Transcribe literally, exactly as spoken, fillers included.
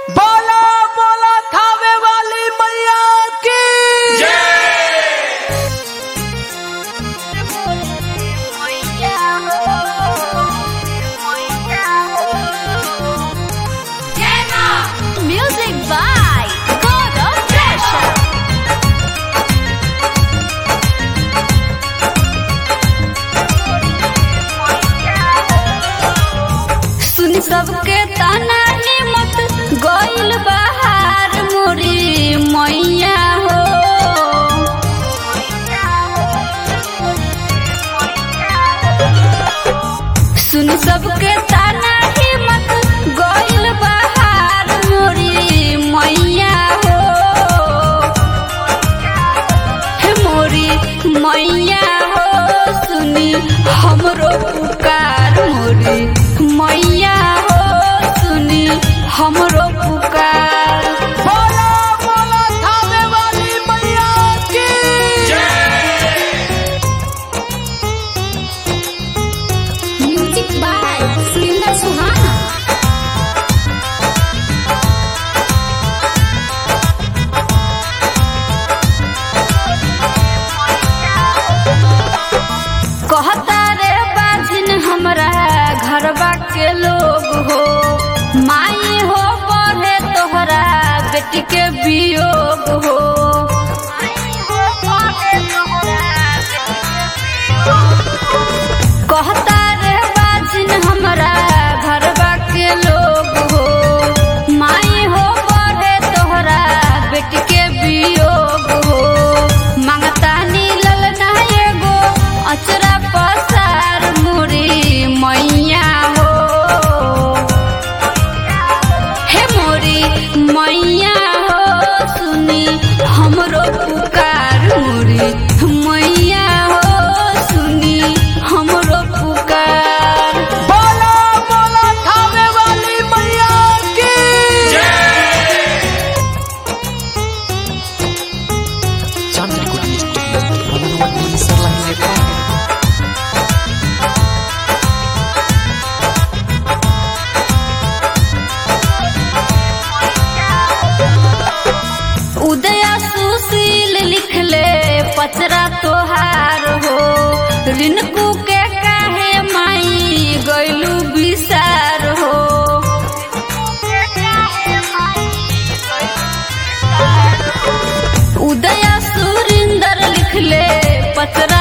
बोला बोला थावे वाली मैया की Music by God of Pressure. सुन सबके ताना हिम्मत गइल बहार मोरी मैया हो। सुन सबके ताना हिम्मत गइल बहार मोरी मैया हो। हे मोरी मैया हो सुनी हमरो पुकार मोरी मैया हो सुनी हमरो पुकार। बोला बोला थावे वाली मैया की म्यूजिक बाय सुरेंद्र सुहाना। कहता रे बाजिन हमरा घरबा के लोग हो। माई हो पढ़े तोहरा बेटी के वियोग हो। कहता रे बाजिन हमरा घरबा के लोग हो। माई हो पढ़े तोहरा बेटी के वियोग हो। मांगता नीलल ना एगो अचरा पसार मोरी मैया हो। हे मोरी मैया हो सुनी हमरो पुकार मोरी मैया हो सुनी हमरो पुकार। बोला बोला थावे वाली मैया की Cantik Kudus Memenuhi Serlahnya Kau उदया सुशील लिखले पचरा तोहार हो। रिनको के काहे माई गइलू विसार हो। उदया सुरिंदर लिखले पचरा